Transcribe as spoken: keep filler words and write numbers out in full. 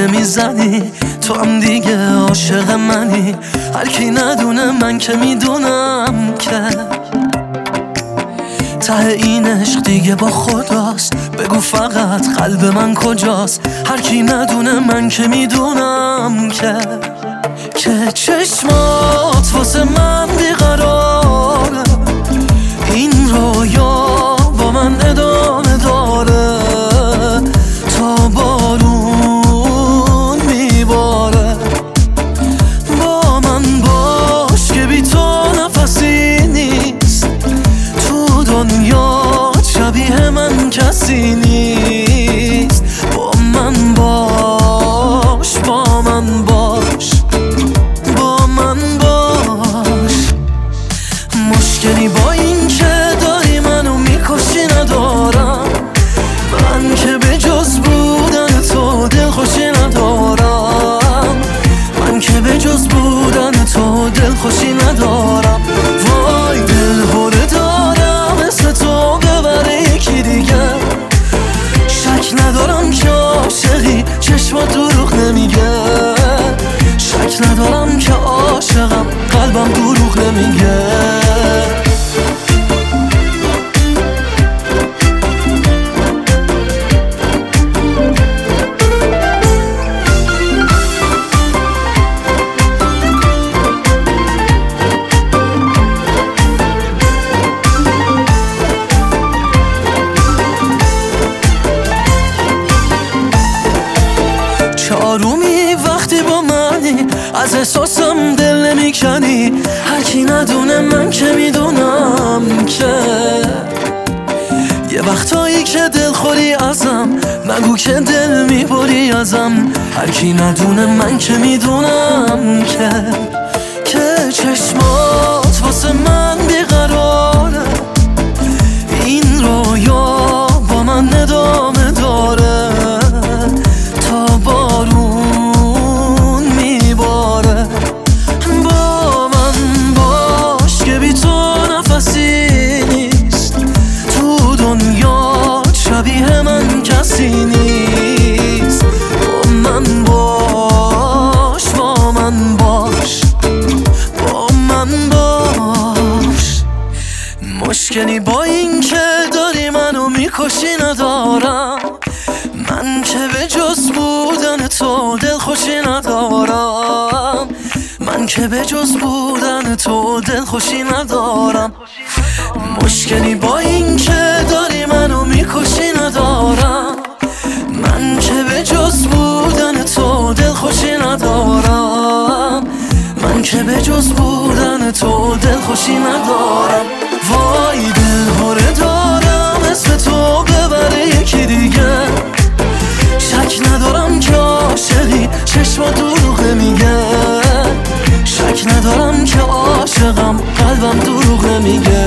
نمیزنی، تو هم دیگه عاشق منی. هر کی ندونه من که میدونم که ته این عشق دیگه با خداست. بگو فقط قلب من کجاست؟ هر کی ندونه من که میدونم که که چشمات واسه من بیقراره، این رویا با من ادامه داره تا بارون میباره. با من باش که بی تو نفسی نیست، تو دنیا شبیه من کسی نیست. با من باش، با من باش، با من باش. مشکلی با این که داری منو میکشی ندارم، من که به جز بودن تو دلخوشی ندارم، من که به جز بودن تو دلخوشی ندارم. وای دل هره دارم مثل تو ببره یکی دیگه، شک ندارم که عاشقی چشمات دروغ نمیگه، شک ندارم که عاشقم قلبم دروغ نمیگه. آرومی وقتی با منی، از احساسم دل نمیکنی. هر کی ندونه من که میدونم که یه وقتایی که دل خوری ازم، نگو که دل میبری ازم. هر کی ندونه من که میدونم که که چشمات واسه من بیقراره، این رویا با من ادامه داره تا بارون میباره. با من باش که بی تو نفسی نیست، تو دنیا شبیه من کسی نیست. با من باش، با من باش، با من باش. مشکلی با این که داری منو میکشی ندارم، من که به جز بودن تو دلخوشی ندارم، من که به جز بودن تو دلخوشی ندارم. مشکلی با این که داری منو میکشی ندارم، من که به جز بودن تو دلخوشی ندارم، من که به جز بودن تو دلخوشی ندارم. وای دل هره دارم اسم تو ببره یکی دیگه، شک ندارم که عاشقی چشما دروغ نمیگه، شک ندارم که عاشقم قلبم دروغ نمیگه.